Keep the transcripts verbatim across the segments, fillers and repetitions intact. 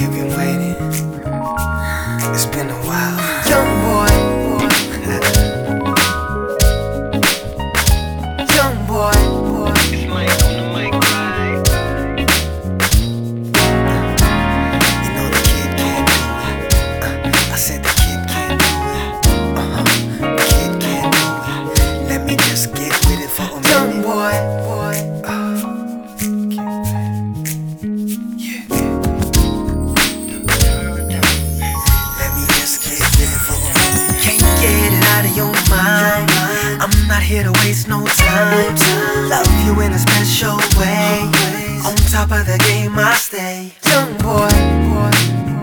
you've been waiting. It's been a while. Young boy, young boy, boy. It's Mike on the mic, right? You know the kid can't do it. Uh, I said the kid can't do it. Uh-huh. The kid can't do it. Let me just get with it for a minute. Young boy, boy. Uh, yeah. Let me just get with it for a minute. Can't get it out of your mind. I'm not here to waste no time. Love you in a special way. On top of the game I stay. Young boy, boy.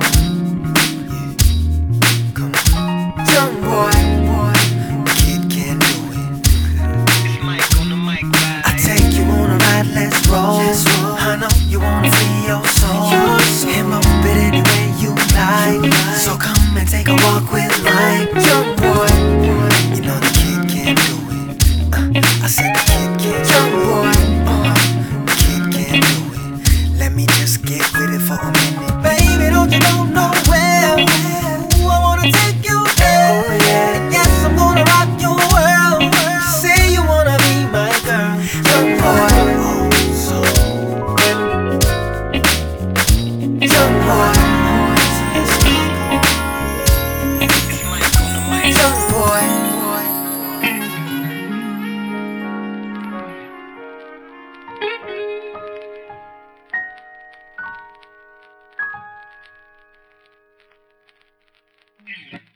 Come on. Young boy, boy. The kid can't do it. It's Mike on the mic, right? I take you on a ride, let's roll. I know you wanna free your soul. And bump it any way you like. So come and take a walk with Mike. Young boy, you know the kid can't do it. uh, I said the kid can't. Young boy, uh, the kid can't do it. Let me just get with it for a minute. Baby, don't you go nowhere. Ooh, I wanna take you there. And yes, I'm gonna rock your world. Say you wanna be my girl. Young boy, oh, so young boy, let's go. It's Mike on the mic. Young boy, boy. Yeah.